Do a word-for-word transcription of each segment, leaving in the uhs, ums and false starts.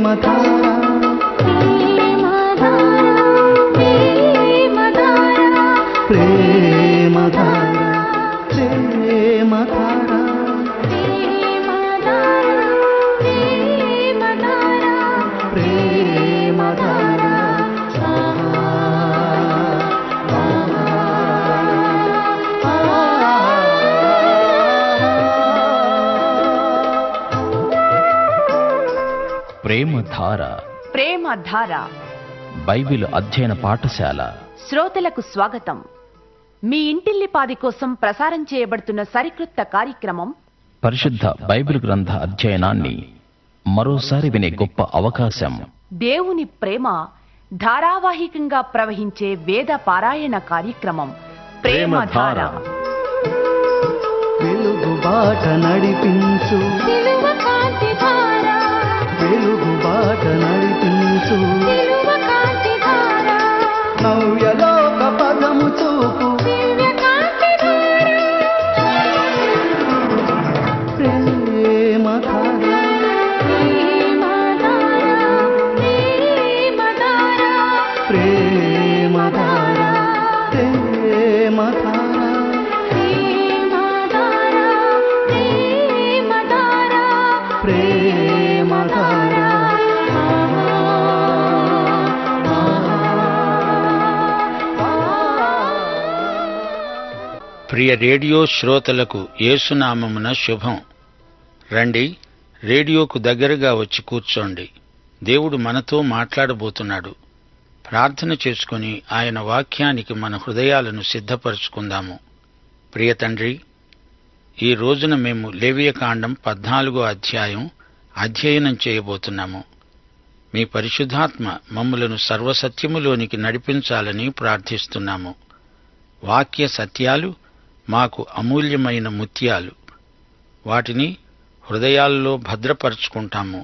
ప్రేమధార ప్రేమధార Bible అధ్యయన పాఠశాల శ్రోతలకు స్వాగతం. మీ ఇంటిల్లిపాది కోసం ప్రసారం చేయబడుతున్న సరికొత్త కార్యక్రమం పరిశుద్ధ బైబిల్ గ్రంథ అధ్యయనాన్ని మరోసారి వినే గొప్ప అవకాశం. దేవుని ప్రేమ ధారావాహికంగా ప్రవహించే వేద పారాయణ కార్యక్రమం ప్రేమధార. వెలుగు బాట నడిపించు, వెలుగు బాట నడిపించు, నవ్యలోక పదము చూపు, ప్రేమధార ప్రేమధార ప్రేమధార ప్రేమధార. ప్రియ రేడియో శ్రోతలకు యేసునామమున శుభం. రండి, రేడియోకు దగ్గరగా వచ్చి కూర్చోండి. దేవుడు మనతో మాట్లాడబోతున్నాడు. ప్రార్థన చేసుకుని ఆయన వాక్యానికి మన హృదయాలను సిద్ధపరుచుకుందాము. ప్రియ తండ్రి, ఈ రోజున మేము లేవియకాండం పద్నాలుగో అధ్యాయం అధ్యయనం చేయబోతున్నాము. మీ పరిశుద్ధాత్మ మమ్ములను సర్వసత్యములోనికి నడిపించాలని ప్రార్థిస్తున్నాము. వాక్య సత్యాలు మాకు అమూల్యమైన ముత్యాలు. వాటిని హృదయాల్లో భద్రపరుచుకుంటాము.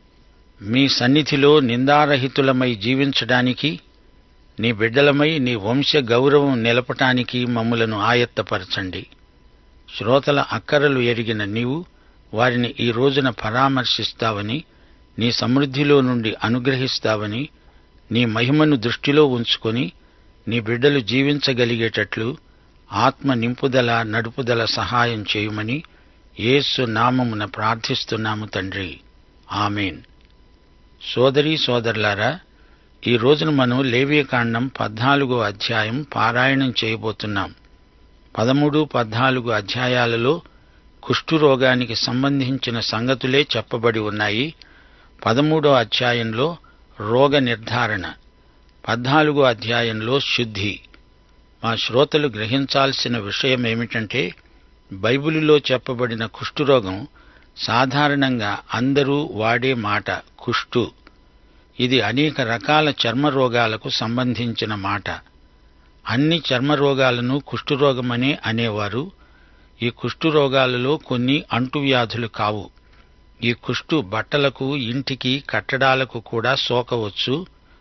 మీ సన్నిధిలో నిందారహితులమై జీవించడానికి, నీ బిడ్డలమై నీ వంశ గౌరవం నిలపటానికి మమ్ములను ఆయత్తపరచండి. శ్రోతల అక్కరలు ఎరిగిన నీవు వారిని ఈ రోజున పరామర్శిస్తావని, నీ సమృద్ధిలో నుండి అనుగ్రహిస్తావని, నీ మహిమను దృష్టిలో ఉంచుకొని నీ బిడ్డలు జీవించగలిగేటట్లు ఆత్మ నింపుదల నడుపుదల సహాయం చేయమని యేసు నామమున ప్రార్థిస్తున్నాము తండ్రి. ఆమేన్. సోదరీ సోదరులారా, ఈ రోజున మనం లేవియకాండం పద్నాలుగో అధ్యాయం పారాయణం చేయబోతున్నాం. పదమూడు పద్నాలుగు అధ్యాయాలలో కుష్ఠురోగానికి సంబంధించిన సంగతులే చెప్పబడి ఉన్నాయి. పదమూడో అధ్యాయంలో రోగ నిర్ధారణ, పద్నాలుగో అధ్యాయంలో శుద్ధి. మా శ్రోతలు గ్రహించాల్సిన విషయమేమిటంటే, బైబిలులో చెప్పబడిన కుష్ఠురోగం సాధారణంగా అందరూ వాడే మాట కుష్టు. ఇది అనేక రకాల చర్మరోగాలకు సంబంధించిన మాట. అన్ని చర్మరోగాలను కుష్ఠురోగమనే అనేవారు. ఈ కుష్ఠురోగాలలో కొన్ని అంటువ్యాధులు కావు. ఈ కుష్టు బట్టలకు, ఇంటికి, కట్టడాలకు కూడా సోకవచ్చు.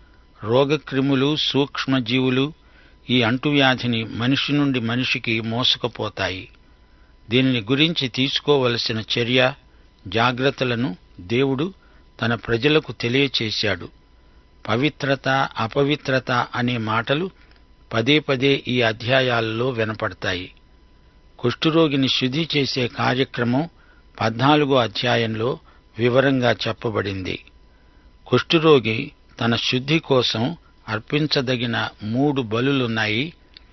రోగక్రిములు, సూక్ష్మజీవులు ఈ అంటువ్యాధిని మనిషి నుండి మనిషికి మోసుకుపోతాయి. దీనిని గురించి తీసుకోవలసిన చర్య, జాగ్రత్తలను దేవుడు తన ప్రజలకు తెలియచేశాడు. పవిత్రత, అపవిత్రత అనే మాటలు పదే పదే ఈ అధ్యాయాలలో వినపడతాయి. కుష్ఠురోగిని శుద్ధి చేసే కార్యక్రమం పద్నాలుగో అధ్యాయంలో వివరంగా చెప్పబడింది. కుష్ఠురోగి తన శుద్ధి కోసం అర్పించదగిన మూడు బలులున్నాయి.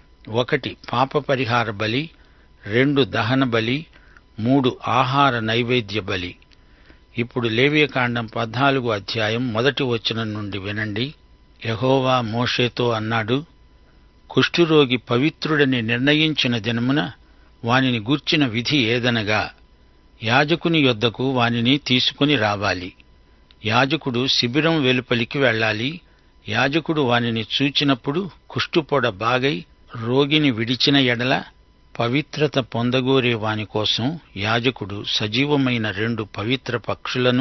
ఒకటి పాప పరిహార బలి, రెండు దహన బలి, మూడు ఆహార నైవేద్య బలి. ఇప్పుడు లేవియకాండం పద్నాలుగో అధ్యాయం మొదటి వచనం నుండి వినండి. యెహోవా మోషేతో అన్నాడు, కుష్ఠురోగి పవిత్రుడని నిర్ణయించిన దినమున వానిని గూర్చిన విధి ఏదనగా, యాజకుని యొద్దకు వానిని తీసుకుని రావాలి. యాజకుడు శిబిరం వెలుపలికి వెళ్ళాలి. యాజకుడు వానిని చూచినప్పుడు కుష్ఠుపొడ బాగై రోగిని విడిచిన ఎడల పవిత్రత పొందగోరే వాని కోసం యాజకుడు సజీవమైన రెండు పవిత్ర పక్షులను,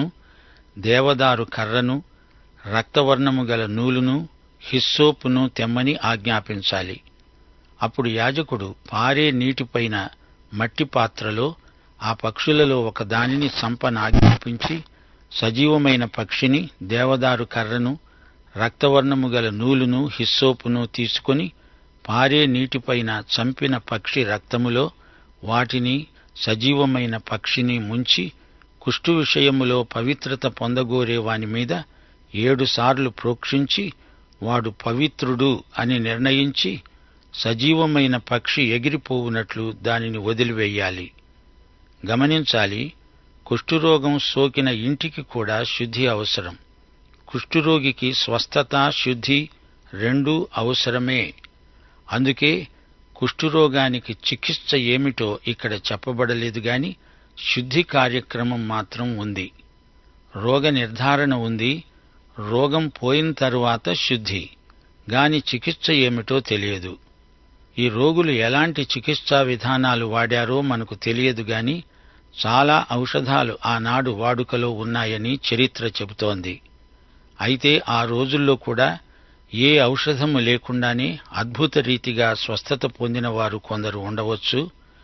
దేవదారు కర్రను, రక్తవర్ణము గల నూలును, హిస్సోపును తెమ్మని ఆజ్ఞాపించాలి. అప్పుడు యాజకుడు పారే నీటిపైన మట్టి పాత్రలో ఆ పక్షులలో ఒక దానిని చంపనాజ్ఞాపించి సజీవమైన పక్షిని, దేవదారు కర్రను, రక్తవర్ణము గల నూలును, హిస్సోపును తీసుకొని పారే నీటిపైన చంపిన పక్షి రక్తములో వాటిని, సజీవమైన పక్షిని ముంచి కుష్టు విషయములో పవిత్రత పొందగోరే వాని మీద ఏడుసార్లు ప్రోక్షించి వాడు పవిత్రుడు అని నిర్ణయించి సజీవమైన పక్షి ఎగిరిపోవునట్లు దానిని వదిలివేయాలి. గమనించాలి, కుష్ఠురోగం సోకిన ఇంటికి కూడా శుద్ధి అవసరం. కుష్ఠురోగికి స్వస్థత, శుద్ధి రెండూ అవసరమే. అందుకే కుష్ఠురోగానికి చికిత్స ఏమిటో ఇక్కడ చెప్పబడలేదు గాని శుద్ధి కార్యక్రమం మాత్రం ఉంది. రోగ నిర్ధారణ ఉంది. రోగం పోయిన తరువాత శుద్ధి, గాని చికిత్స ఏమిటో తెలియదు. ఈ రోగులు ఎలాంటి చికిత్సా విధానాలు వాడారో మనకు తెలియదు గాని చాలా ఔషధాలు ఆనాడు వాడుకలో ఉన్నాయని చరిత్ర చెబుతోంది. అయితే ఆ రోజుల్లో కూడా ఏ ఔషధము లేకుండానే అద్భుత రీతిగా స్వస్థత పొందిన వారు కొందరు ఉండవచ్చు.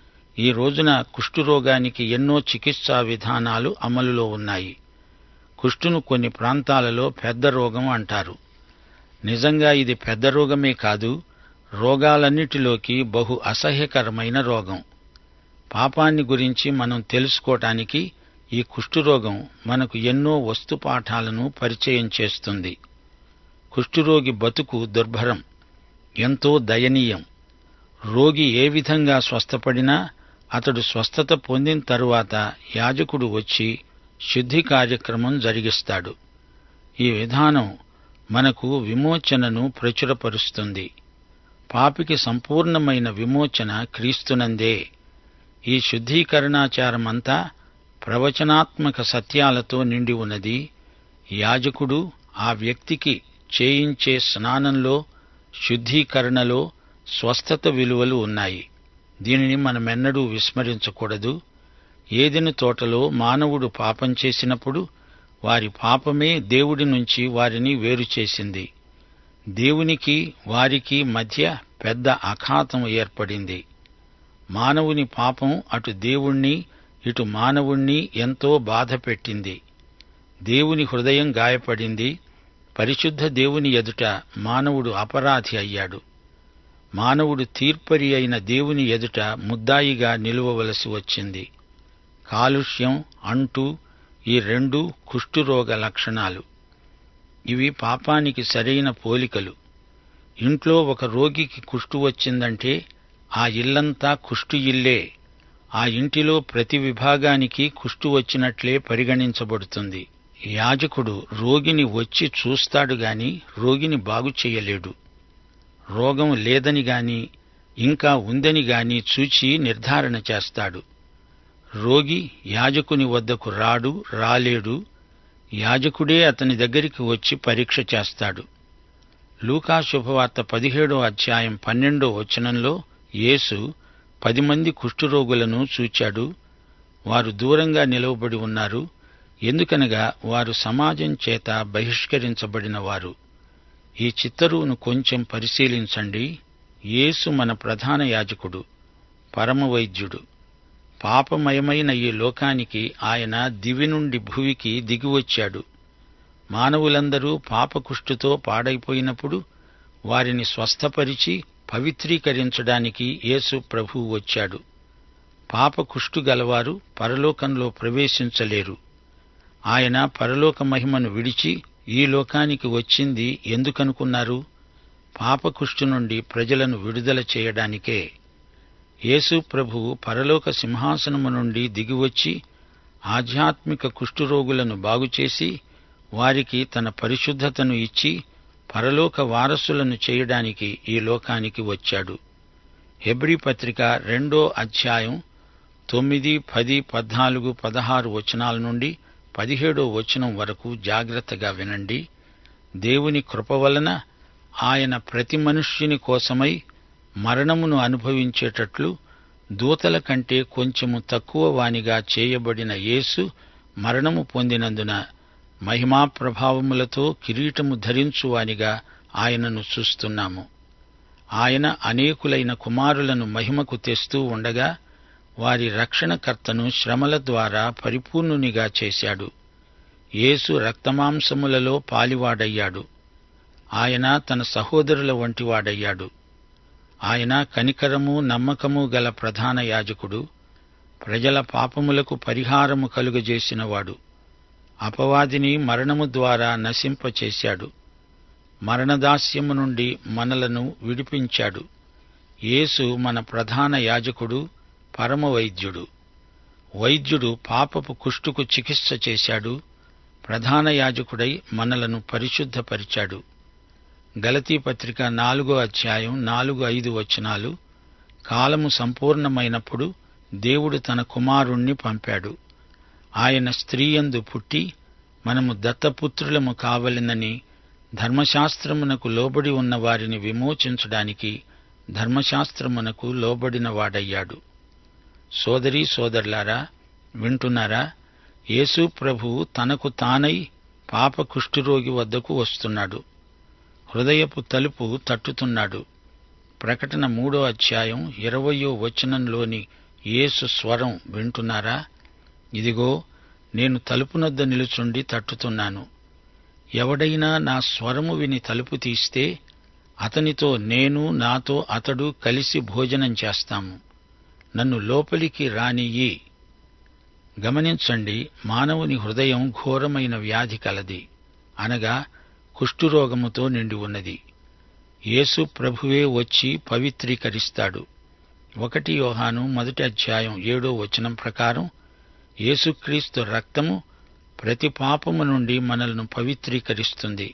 ఈ రోజున కుష్ఠురోగానికి ఎన్నో చికిత్సా విధానాలు అమలులో ఉన్నాయి. కుష్ఠును కొన్ని ప్రాంతాలలో పెద్ద రోగం అంటారు. నిజంగా ఇది పెద్ద రోగమే కాదు, రోగాలన్నిటిలోకి బహు అసహ్యకరమైన రోగం. పాపాన్ని గురించి మనం తెలుసుకోవటానికి ఈ కుష్ఠురోగం మనకు ఎన్నో వస్తుపాఠాలను పరిచయం చేస్తుంది. కుష్ఠురోగి బతుకు దుర్భరం, ఎంతో దయనీయం. రోగి ఏ విధంగా స్వస్థపడినా అతడు స్వస్థత పొందిన తరువాత యాజకుడు వచ్చి శుద్ధి కార్యక్రమం జరిగిస్తాడు. ఈ విధానం మనకు విమోచనను ప్రచురపరుస్తుంది. పాపికి సంపూర్ణమైన విమోచన క్రీస్తునందే. ఈ శుద్ధీకరణాచారమంతా ప్రవచనాత్మక సత్యాలతో నిండి ఉన్నది. యాజకుడు ఆ వ్యక్తికి చేయించే స్నానంలో, శుద్ధీకరణలో స్వస్థత విలువలు ఉన్నాయి. దీనిని మనమెన్నడూ విస్మరించకూడదు. ఏదెను తోటలో మానవుడు పాపం చేసినప్పుడు వారి పాపమే దేవుడి నుంచి వారిని వేరు చేసింది. దేవునికి వారికి మధ్య పెద్ద అఖాతం ఏర్పడింది. మానవుని పాపం అటు దేవుణ్ణి ఇటు మానవుణ్ణి ఎంతో బాధ పెట్టింది. దేవుని హృదయం గాయపడింది. పరిశుద్ధ దేవుని ఎదుట మానవుడు అపరాధి అయ్యాడు. మానవుడు తీర్పరి అయిన దేవుని ఎదుట ముద్దాయిగా నిలువవలసి వచ్చింది. కాలుష్యం, అంటు ఈ రెండు కుష్ఠురోగ లక్షణాలు. ఇవి పాపానికి సరైన పోలికలు. ఇంట్లో ఒక రోగికి కుష్టు వచ్చిందంటే ఆ ఇల్లంతా కుష్టు ఇల్లే. ఆ ఇంటిలో ప్రతి విభాగానికి కుష్టు వచ్చినట్లే పరిగణించబడుతుంది. యాజకుడు రోగిని వచ్చి చూస్తాడు గాని రోగిని బాగు చెయ్యలేడు. రోగం లేదని గాని ఇంకా ఉందని గాని చూచి నిర్ధారణ చేస్తాడు. రోగి యాజకుని వద్దకు రాడు, రాలేడు. యాజకుడే అతని దగ్గరికి వచ్చి పరీక్ష చేస్తాడు. లూకా శుభవార్త పదిహేడో అధ్యాయం పన్నెండో వచనంలో యేసు పది మంది కుష్ఠురోగులను చూచాడు. వారు దూరంగా నిలవబడి ఉన్నారు. ఎందుకనగా వారు సమాజం చేత బహిష్కరించబడిన వారు. ఈ చిత్తరువును కొంచెం పరిశీలించండి. యేసు మన ప్రధాన యాజకుడు, పరమవైద్యుడు. పాపమయమైన ఈ లోకానికి ఆయన దివి నుండి భువికి దిగివచ్చాడు. మానవులందరూ పాపకుష్ఠుతో పాడైపోయినప్పుడు వారిని స్వస్థపరిచి పవిత్రీకరించడానికి యేసు ప్రభువు వచ్చాడు. పాపకుష్ఠు గలవారు పరలోకంలో ప్రవేశించలేరు. ఆయన పరలోక మహిమను విడిచి ఈ లోకానికి వచ్చింది ఎందుకనుకున్నారు? పాపకుష్ఠు నుండి ప్రజలను విడుదల చేయడానికే. యేసు ప్రభువు పరలోక సింహాసనము నుండి దిగివచ్చి ఆధ్యాత్మిక కుష్ఠురోగులను బాగుచేసి వారికి తన పరిశుద్ధతను ఇచ్చి పరలోక వారసులను చేయడానికి ఈ లోకానికి వచ్చాడు. హెబ్రీ పత్రిక రెండో అధ్యాయం తొమ్మిది, పది, పద్నాలుగు, పదహారు వచనాల నుండి పదిహేడో వచనం వరకు జాగ్రత్తగా వినండి. దేవుని కృప వలన ఆయన ప్రతి మనుష్యుని కోసమై మరణమును అనుభవించేటట్లు దూతల కంటే కొంచెము తక్కువ వానిగా చేయబడిన యేసు మరణము పొందినందున మహిమా ప్రభావములతో కిరీటము ధరించువానిగా ఆయనను చూస్తున్నాము. ఆయన అనేకులైన కుమారులను మహిమకు తెస్తూ ఉండగా వారి రక్షణకర్తను శ్రమల ద్వారా పరిపూర్ణునిగా చేశాడు. యేసు రక్తమాంసములలో పాలివాడయ్యాడు. ఆయన తన సహోదరుల వంటివాడయ్యాడు. ఆయన కనికరము నమ్మకము గల ప్రధాన యాజకుడు, ప్రజల పాపములకు పరిహారము కలుగజేసినవాడు. అపవాదిని మరణము ద్వారా నశింపచేశాడు. మరణదాస్యము నుండి మనలను విడిపించాడు. యేసు మన ప్రధాన యాజకుడు, పరమవైద్యుడు. వైద్యుడు పాపపు కుష్టుకు చికిత్స చేశాడు. ప్రధాన యాజకుడై మనలను పరిశుద్ధపరిచాడు. గలతీ పత్రిక నాలుగో అధ్యాయం నాలుగు ఐదు వచనాలు. కాలము సంపూర్ణమైనప్పుడు దేవుడు తన కుమారుణ్ణి పంపాడు. ఆయన స్త్రీయందు పుట్టి మనము దత్తపుత్రులము కావలెనని ధర్మశాస్త్రమునకు లోబడి ఉన్న వారిని విమోచించడానికి ధర్మశాస్త్రమునకు లోబడిన వాడయ్యాడు. సోదరీ సోదరులారా, వింటున్నారా? యేసు ప్రభువు తనకు తానై పాప కుష్ఠురోగి వద్దకు వస్తున్నాడు. హృదయపు తలుపు తట్టుతున్నాడు. ప్రకటన మూడో అధ్యాయం ఇరవయో వచనంలోని యేసు స్వరం వింటున్నారా? ఇదిగో, నేను తలుపునొద్ద నిలుచుండి తట్టుతున్నాను. ఎవడైనా నా స్వరము విని తలుపు తీస్తే అతనితో నేను, నాతో అతడు కలిసి భోజనం చేస్తాము. నన్ను లోపలికి రానియ్యి. గమనించండి, మానవుని హృదయం ఘోరమైన వ్యాధి కలది, అనగా కుష్ఠురోగముతో నిండి ఉన్నది. యేసు ప్రభువే వచ్చి పవిత్రీకరిస్తాడు. ఒకటి యోహాను మొదటి అధ్యాయం ఏడో వచనం ప్రకారం యేసుక్రీస్తు రక్తము ప్రతి పాపము నుండి మనలను పవిత్రీకరిస్తుంది.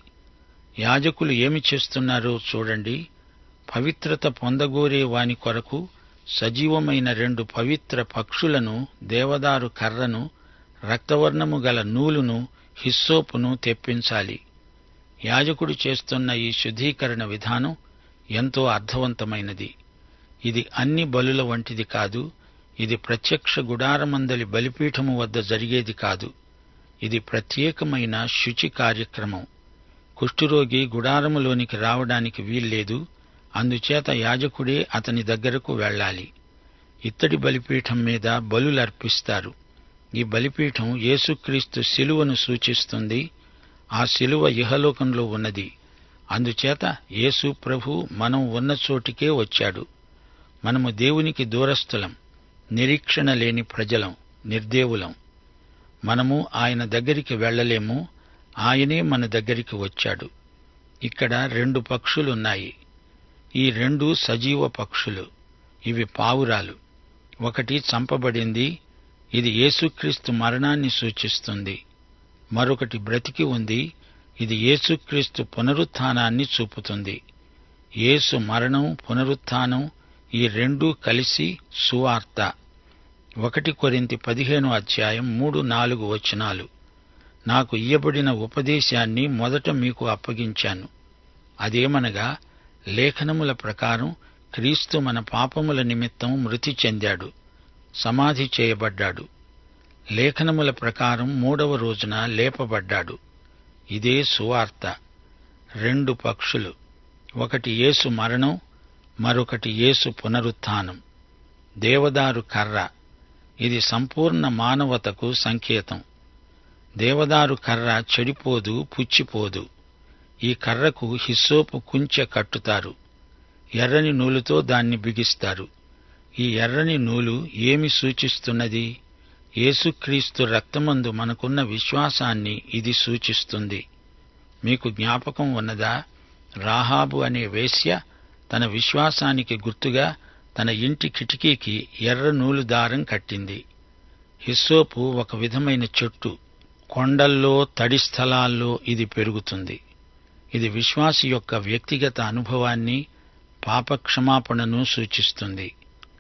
యాజకులు ఏమి చేస్తున్నారో చూడండి. పవిత్రత పొందగోరే వాని కొరకు సజీవమైన రెండు పవిత్ర పక్షులను, దేవదారు కర్రను, రక్తవర్ణము గల నూలును, హిస్సోపును తెప్పించాలి. యాజకుడు చేస్తున్న ఈ శుద్ధీకరణ విధానం ఎంతో అర్థవంతమైనది. ఇది అన్ని బలుల వంటిది కాదు. ఇది ప్రత్యక్ష గుడారమందలి బలిపీఠము వద్ద జరిగేది కాదు. ఇది ప్రత్యేకమైన శుచి కార్యక్రమం. కుష్ఠురోగి గుడారములోనికి రావడానికి వీల్లేదు. అందుచేత యాజకుడే అతని దగ్గరకు వెళ్ళాలి. ఇత్తడి బలిపీఠం మీద బలులర్పిస్తారు. ఈ బలిపీఠం యేసుక్రీస్తు శిలువను సూచిస్తుంది. ఆ శిలువ ఇహలోకంలో ఉన్నది. అందుచేత యేసు ప్రభు మనం ఉన్న చోటికే వచ్చాడు. మనము దేవునికి దూరస్థులం, నిరీక్షణ లేని ప్రజలం, నిర్దేవులం. మనము ఆయన దగ్గరికి వెళ్ళలేము. ఆయనే మన దగ్గరికి వచ్చాడు. ఇక్కడ రెండు పక్షులున్నాయి. ఈ రెండు సజీవ పక్షులు. ఇవి పావురాలు. ఒకటి చంపబడింది. ఇది యేసుక్రీస్తు మరణాన్ని సూచిస్తుంది. మరొకటి బ్రతికి ఉంది. ఇది యేసుక్రీస్తు పునరుత్థానాన్ని చూపుతుంది. యేసు మరణం, పునరుత్థానం ఈ రెండూ కలిసి సువార్త. ఒకటి కొరింథీ పదిహేను అధ్యాయం మూడు నాలుగు వచనాలు. నాకు ఇయ్యబడిన ఉపదేశాన్ని మొదట మీకు అప్పగించాను. అదేమనగా, లేఖనముల ప్రకారం క్రీస్తు మన పాపముల నిమిత్తం మృతి చెందాడు, సమాధి చేయబడ్డాడు. లేఖనముల ప్రకారం మూడవ రోజున లేపబడ్డాడు. ఇదే సువార్త. రెండు పక్షులు. ఒకటి యేసు మరణం, మరొకటి యేసు పునరుత్థానం. దేవదారు కర్ర. ఇది సంపూర్ణ మానవతకు సంకేతం. దేవదారు కర్ర చెడిపోదు, పుచ్చిపోదు. ఈ కర్రకు హిస్సోపు కుంచె కట్టుతారు. ఎర్రని నూలుతో దాన్ని బిగిస్తారు. ఈ ఎర్రని నూలు ఏమి సూచిస్తున్నది? యేసుక్రీస్తు రక్తమందు మనకున్న విశ్వాసాన్ని ఇది సూచిస్తుంది. మీకు జ్ఞాపకం ఉన్నదా? రాహాబు అనే వేశ్య తన విశ్వాసానికి గుర్తుగా తన ఇంటి కిటికీకి ఎర్ర నూలు దారం కట్టింది. హిస్సోపు ఒక విధమైన చెట్టు. కొండల్లో, తడి స్థలాల్లో ఇది పెరుగుతుంది. ఇది విశ్వాసి యొక్క వ్యక్తిగత అనుభవాన్ని, పాపక్షమాపణను సూచిస్తుంది.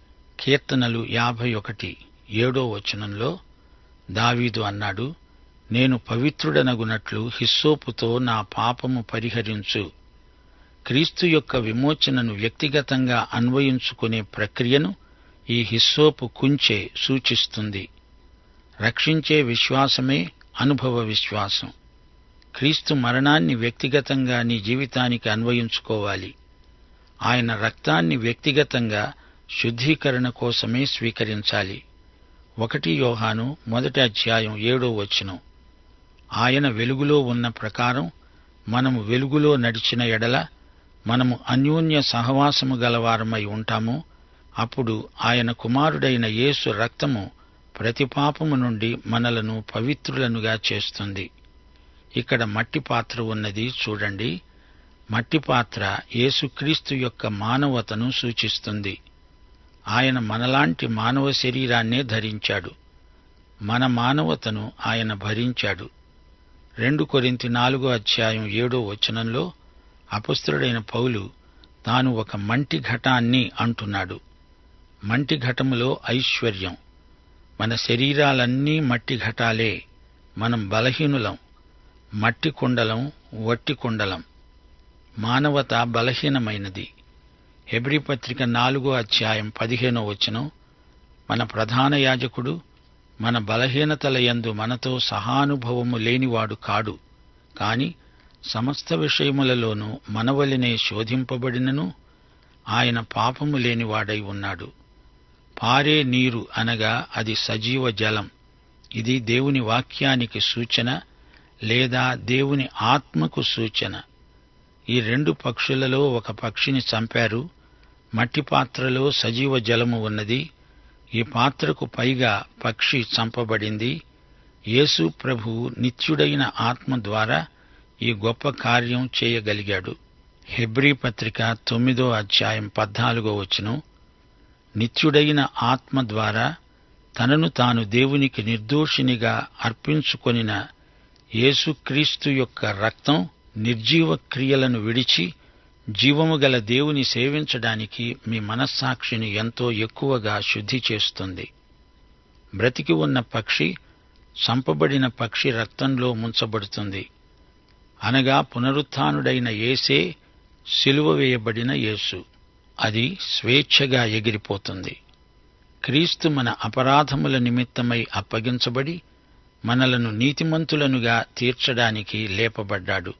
కీర్తనలు యాభై ఒకటి ఏడో వచనంలో దావీదు అన్నాడు, నేను పవిత్రుడనగునట్లు హిస్సోపుతో నా పాపము పరిహరించు. క్రీస్తు యొక్క విమోచనను వ్యక్తిగతంగా అన్వయించుకునే ప్రక్రియను ఈ హిస్సోపు కుంచె సూచిస్తుంది. రక్షించే విశ్వాసమే అనుభవ విశ్వాసం. క్రీస్తు మరణాన్ని వ్యక్తిగతంగా నీ జీవితానికి అన్వయించుకోవాలి. ఆయన రక్తాన్ని వ్యక్తిగతంగా శుద్ధీకరణ కోసమే స్వీకరించాలి. ఒకటి యోహాను మొదటి అధ్యాయం ఏడో వచనం. ఆయన వెలుగులో ఉన్న ప్రకారం మనము వెలుగులో నడిచిన ఎడల మనము అన్యోన్య సహవాసము గలవారమై ఉంటాము. అప్పుడు ఆయన కుమారుడైన యేసు రక్తము ప్రతి పాపము నుండి మనలను పవిత్రులనుగా చేస్తుంది. ఇక్కడ మట్టి పాత్ర ఉన్నది చూడండి. మట్టి పాత్ర యేసుక్రీస్తు యొక్క మానవతను సూచిస్తుంది. ఆయన మనలాంటి మానవ శరీరాన్నే ధరించాడు. మన మానవతను ఆయన భరించాడు. రెండు కొరింథీ నాలుగో అధ్యాయం ఏడో వచనంలో అపొస్తలుడైన పౌలు తాను ఒక మంటి ఘటాన్ని అంటున్నాడు. మంటి ఘటములో ఐశ్వర్యం. మన శరీరాలన్నీ మట్టి ఘటాలే. మనం బలహీనులం, మట్టి కుండలం, వట్టి కుండలం. మానవత బలహీనమైనది. హెబ్రీ పత్రిక నాలుగో అధ్యాయం పదిహేనో వచనం, మన ప్రధాన యాజకుడు మన బలహీనతల యందు మనతో సహానుభవము లేనివాడు కాడు, కాని సమస్త విషయములలోనూ మనవలనే శోధింపబడినను ఆయన పాపము లేనివాడై ఉన్నాడు. పారే నీరు అనగా అది సజీవ జలం. ఇది దేవుని వాక్యానికి సూచన లేదా దేవుని ఆత్మకు సూచన. ఈ రెండు పక్షులలో ఒక పక్షిని చంపారు. మట్టి పాత్రలో సజీవ జలము ఉన్నది. ఈ పాత్రకు పైగా పక్షి చంపబడింది. యేసు ప్రభువు నిత్యుడైన ఆత్మ ద్వారా ఈ గొప్ప కార్యం చేయగలిగాడు. హెబ్రీ పత్రిక తొమ్మిదో అధ్యాయం పద్నాలుగో వచనం, నిత్యుడైన ఆత్మ ద్వారా తనను తాను దేవునికి నిర్దోషినిగా అర్పించుకొనిన యేసుక్రీస్తు యొక్క రక్తం నిర్జీవ క్రియలను విడిచి జీవము గల దేవుని సేవించడానికి మీ మనస్సాక్షిని ఎంతో ఎక్కువగా శుద్ధి చేస్తుంది. బ్రతికి ఉన్న పక్షి చంపబడిన పక్షి రక్తంలో ముంచబడుతుంది. అనగా పునరుత్థానుడైన యేసే సిలువ వేయబడిన యేసు. అది స్వేచ్ఛగా ఎగిరిపోతుంది. క్రీస్తు మన అపరాధముల నిమిత్తమై అప్పగించబడి మనలను నీతిమంతులనుగా తీర్చడానికి లేపబడ్డాడు.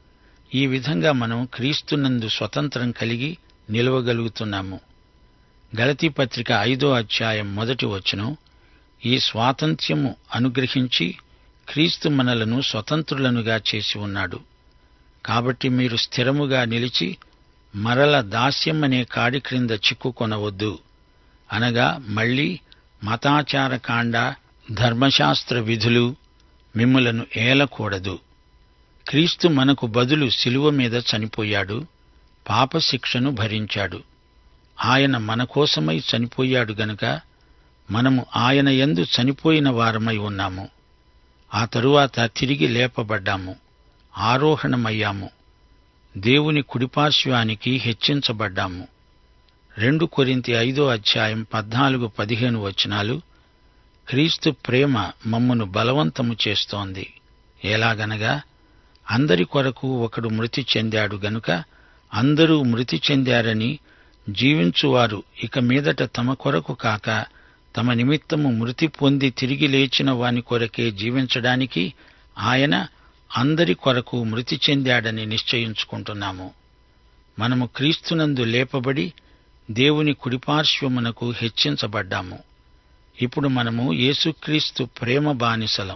ఈ విధంగా మనం క్రీస్తునందు స్వతంత్రం కలిగి నిలవగలుగుతున్నాము. గలతీ పత్రిక ఐదో అధ్యాయం మొదటి వచనం, ఈ స్వాతంత్ర్యము అనుగ్రహించి క్రీస్తు మనలను స్వతంత్రులనుగా చేసి ఉన్నాడు. కాబట్టి మీరు స్థిరముగా నిలిచి మరల దాస్యమనే కాడి క్రింద చిక్కుకొనవద్దు. అనగా మళ్లీ మతాచారకాండ, ధర్మశాస్త్ర విధులు మిమ్ములను ఏలకూడదు. క్రీస్తు మనకు బదులు శిలువ మీద చనిపోయాడు, పాపశిక్షను భరించాడు. ఆయన మన కోసమై చనిపోయాడు గనుక మనము ఆయన యందు చనిపోయిన వారమై ఉన్నాము. ఆ తరువాత తిరిగి లేపబడ్డాము, ఆరోహణమయ్యాము, దేవుని కుడిపార్శ్వానికి హెచ్చించబడ్డాము. రెండు కొరింథీ ఐదో అధ్యాయం పద్నాలుగు పదిహేను వచనాలు, క్రీస్తు ప్రేమ మమ్మును బలవంతము చేస్తోంది. ఎలాగనగా అందరి కొరకు ఒకడు మృతి చెందాడు గనుక అందరూ మృతి చెందారని జీవించువారు ఇక మీదట తమ కొరకు కాక తమ నిమిత్తము మృతి పొంది తిరిగి లేచిన వాని కొరకే జీవించడానికి ఆయన అందరి కొరకు మృతి చెందాడని నిశ్చయించుకుంటున్నాము. మనము క్రీస్తునందు లేపబడి దేవుని కుడిపార్శ్వమునకు హెచ్చించబడ్డాము. ఇప్పుడు మనము యేసుక్రీస్తు ప్రేమ బానిసలం.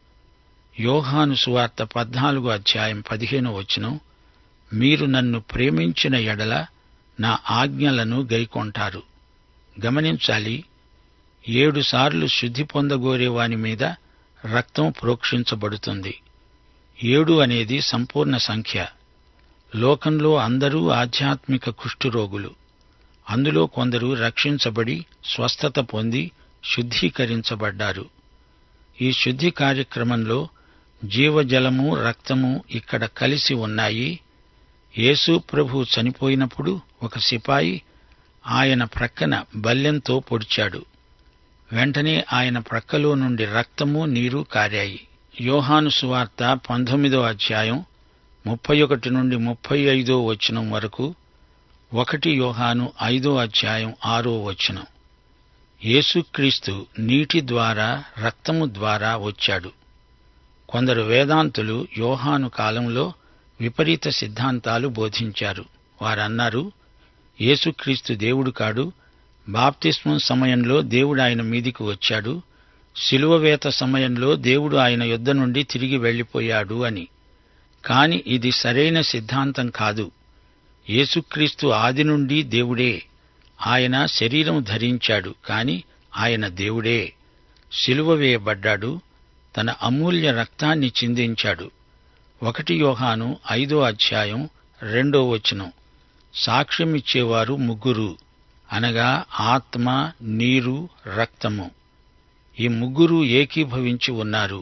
యోహాను సువార్త పద్నాలుగో అధ్యాయం పదిహేనో వచనం, మీరు నన్ను ప్రేమించిన ఎడల నా ఆజ్ఞలను గైకొంటారు. గమనించాలి, ఏడుసార్లు శుద్ధి పొందగోరే వాని మీద రక్తం ప్రోక్షించబడుతుంది. ఏడు అనేది సంపూర్ణ సంఖ్య. లోకంలో అందరూ ఆధ్యాత్మిక కుష్ఠురోగులు. అందులో కొందరు రక్షించబడి స్వస్థత పొంది శుద్ధీకరించబడ్డారు. ఈ శుద్ధి కార్యక్రమంలో జీవజలము, రక్తము ఇక్కడ కలిసి ఉన్నాయి. యేసు ప్రభు చనిపోయినప్పుడు ఒక సిపాయి ఆయన ప్రక్కన బల్లెంతో పొడిచాడు. వెంటనే ఆయన ప్రక్కలో నుండి రక్తము, నీరు కారాయి. యోహాను సువార్త పంతొమ్మిదో అధ్యాయం ముప్పై ఒకటి నుండి ముప్పై ఐదో వచనం వరకు, ఒకటి యోహాను ఐదో అధ్యాయం ఆరో వచనం. యేసుక్రీస్తు నీటి ద్వారా, రక్తము ద్వారా వచ్చాడు. కొందరు వేదాంతులు యోహాను కాలంలో విపరీత సిద్ధాంతాలు బోధించారు. వారన్నారు, యేసుక్రీస్తు దేవుడు కాడు, బాప్తిస్మం సమయంలో దేవుడు ఆయన మీదికి వచ్చాడు, శిలువవేత సమయంలో దేవుడు ఆయన యొద్ద నుండి తిరిగి వెళ్లిపోయాడు అని. కాని ఇది సరైన సిద్ధాంతం కాదు. యేసుక్రీస్తు ఆది నుండి దేవుడే. ఆయన శరీరం ధరించాడు, కాని ఆయన దేవుడే. శిలువ వేయబడ్డాడు, తన అమూల్య రక్తాన్ని చిందించాడు. ఒకటి యోహాను ఐదో అధ్యాయం రెండో వచనం. సాక్ష్యమిచ్చేవారు ముగ్గురు, అనగా ఆత్మ, నీరు, రక్తము. ఈ ముగ్గురు ఏకీభవించి ఉన్నారు.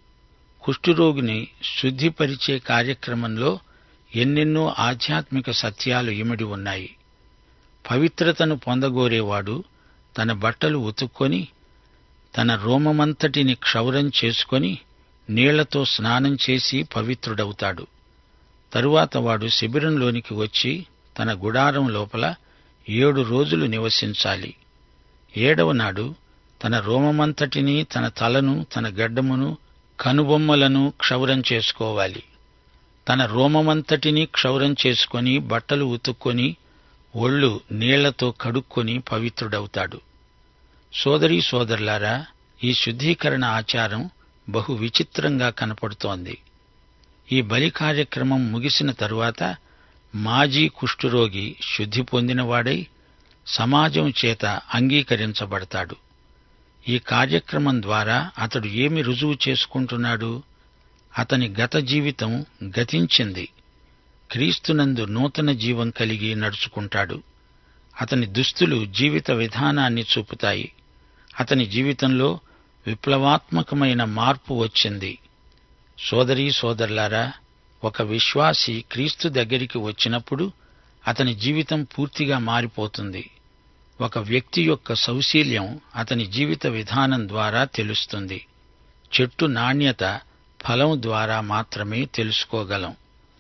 కుష్ఠరోగిని శుద్ధిపరిచే కార్యక్రమంలో ఎన్నెన్నో ఆధ్యాత్మిక సత్యాలు ఇమిడి ఉన్నాయి. పవిత్రతను పొందగోరేవాడు తన బట్టలు ఉతుక్కొని, తన రోమమంతటిని క్షౌరం చేసుకొని, నీళ్లతో స్నానం చేసి పవిత్రుడవుతాడు. తరువాత వాడు శిబిరంలోనికి వచ్చి తన గుడారం లోపల ఏడు రోజులు నివసించాలి. ఏడవ నాడు తన రోమమంతటిని, తన తలను, తన గడ్డమును, కనుబొమ్మలను క్షౌరం చేసుకోవాలి. తన రోమమంతటిని క్షౌరం చేసుకొని, బట్టలు ఉతుక్కొని, ఒళ్ళు నీళ్లతో కడుక్కొని పవిత్రుడవుతాడు. సోదరీ సోదరులారా, ఈ శుద్ధీకరణ ఆచారం బహు విచిత్రంగా కనపడుతోంది. ఈ బలి కార్యక్రమం ముగిసిన తరువాత మాజీ కుష్ఠరోగి శుద్ధి పొందినవాడై సమాజం చేత అంగీకరించబడతాడు. ఈ కార్యక్రమం ద్వారా అతడు ఏమి రుజువు చేసుకుంటున్నాడు? అతని గత జీవితం గతించింది. క్రీస్తునందు నూతన జీవం కలిగి నడుచుకుంటాడు. అతని దుస్తులు జీవిత విధానాన్ని చూపుతాయి. అతని జీవితంలో విప్లవాత్మకమైన మార్పు వచ్చింది. సోదరీ సోదరులారా, ఒక విశ్వాసి క్రీస్తు దగ్గరికి వచ్చినప్పుడు అతని జీవితం పూర్తిగా మారిపోతుంది. ఒక వ్యక్తి యొక్క సౌశీల్యం అతని జీవిత విధానం ద్వారా తెలుస్తుంది. చెట్టు నాణ్యత ఫలం ద్వారా మాత్రమే తెలుసుకోగలం.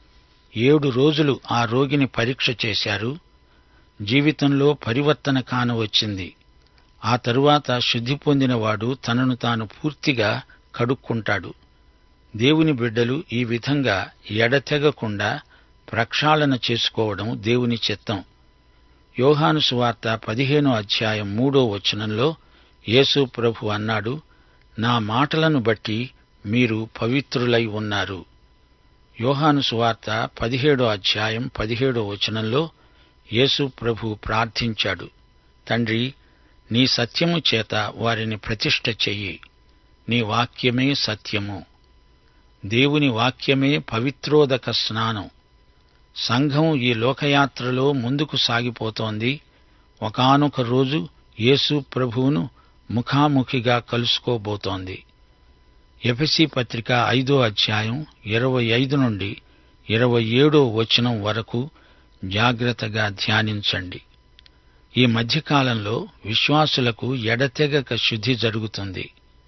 ఏడు రోజులు ఆ రోగిని పరీక్ష చేశారు. జీవితంలో పరివర్తన కానవచ్చింది. ఆ తరువాత శుద్ధి పొందినవాడు తనను తాను పూర్తిగా కడుక్కుంటాడు. దేవుని బిడ్డలు ఈ విధంగా ఎడతెగకుండా ప్రక్షాళన చేసుకోవడం దేవుని చిత్తం. యోహాను సువార్త పదిహేనో అధ్యాయం మూడో వచనంలో యేసు ప్రభు అన్నాడు, నా మాటలను బట్టి మీరు పవిత్రులై ఉన్నారు. యోహాను సువార్త పదిహేడో అధ్యాయం పదిహేడో వచనంలో యేసు ప్రభు ప్రార్థించాడు, తండ్రి, నీ సత్యము చేత వారిని ప్రతిష్ఠ చెయ్యి. నీ వాక్యమే సత్యము. దేవుని వాక్యమే పవిత్రోదక స్నానం. సంఘం ఈ లోకయాత్రలో ముందుకు సాగిపోతోంది. ఒకానొక రోజు యేసు ప్రభువును ముఖాముఖిగా కలుసుకోబోతోంది. ఎఫెసీ పత్రిక ఐదో అధ్యాయం ఇరవై ఐదు నుండి ఇరవై ఏడో వచనం వరకు జాగ్రత్తగా ధ్యానించండి. ఈ మధ్యకాలంలో విశ్వాసులకు ఎడతెగక శుద్ధి జరుగుతుంది.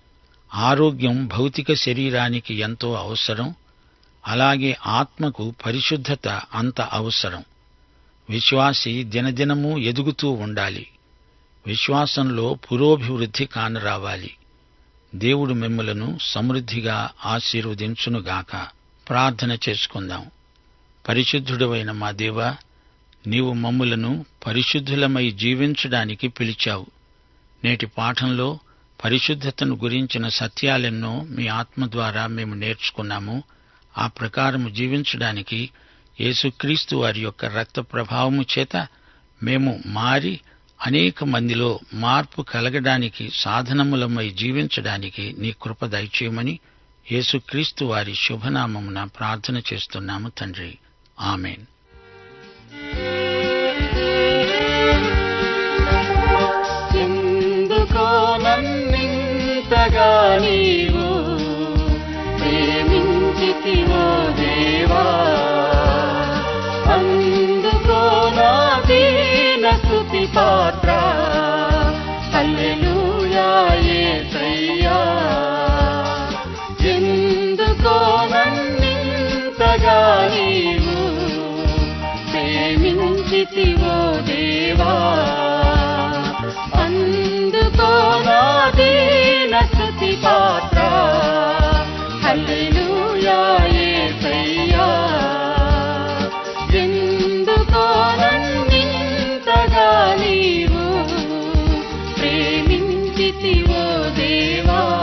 ఆరోగ్యం భౌతిక శరీరానికి ఎంతో అవసరం. అలాగే ఆత్మకు పరిశుద్ధత అంత అవసరం. విశ్వాసి దినదినమూ ఎదుగుతూ ఉండాలి. విశ్వాసంలో పురోభివృద్ధి కానరావాలి. దేవుడు మిమ్ములను సమృద్ధిగా ఆశీర్వదించునుగాక. ప్రార్థన చేసుకుందాం. పరిశుద్ధుడవైన మా దేవా, నీవు మమ్ములను పరిశుద్ధులమై జీవించడానికి పిలిచావు. నేటి పాఠంలో పరిశుద్ధతను గురించిన సత్యాలెన్నో మీ ఆత్మ ద్వారా మేము నేర్చుకున్నాము. ఆ ప్రకారము జీవించడానికి యేసుక్రీస్తు వారి యొక్క రక్త ప్రభావము చేత మేము మారి అనేక మందిలో మార్పు కలగడానికి సాధనములమై జీవించడానికి నీ కృప దయచేయమని యేసుక్రీస్తు వారి శుభనామమున ప్రార్థన చేస్తున్నాము తండ్రి. ఆమేన్. ఎందుకో నన్నింతగా నీవు ప్రేమించితివో దేవా, అందుకో నా దీన స్తుతి పాత్ర. హల్లెలూయా యేసయ్యా. ఎందుకో నన్నింతగా నీవు ప్రేమించితివో దేవా, అందుకో నా దీన స్తుతి పాత్ర. హల్లెలూయా యేసయ్యా. ఎందుకో నన్నింతగా నీవు ప్రేమించితివో దేవా.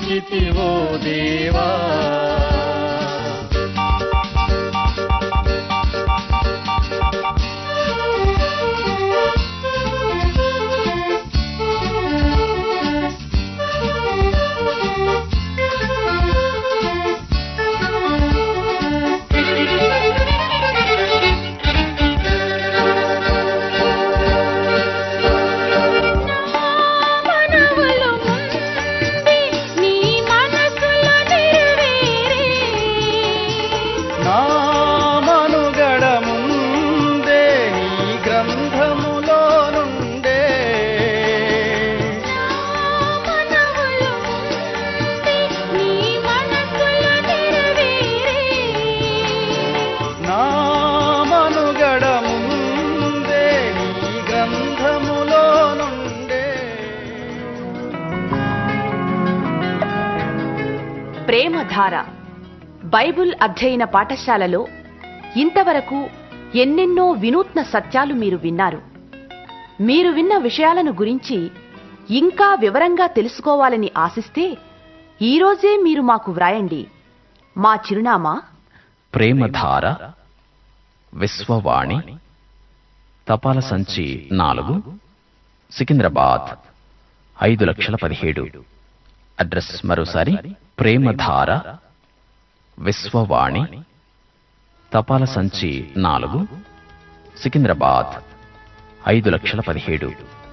కాచితివో దేవా. ప్రేమధార బైబిల్ అధ్యయన పాఠశాలలో ఇంతవరకు ఎన్నెన్నో వినూత్న సత్యాలు మీరు విన్నారు. మీరు విన్న విషయాలను గురించి ఇంకా వివరంగా తెలుసుకోవాలని ఆశిస్తే ఈరోజే మీరు మాకు వ్రాయండి. మా చిరునామా ప్రేమధార, విశ్వవాణి, తపాల సంచి నాలుగు, సికింద్రాబాద్ ఐదు లక్షల పదిహేడు. అడ్రస్ మరోసారి ప్రేమధార, విశ్వవాణి, తపాల సంచి నాలుగు, సికింద్రాబాద్ ఐదు లక్షల పదిహేడు.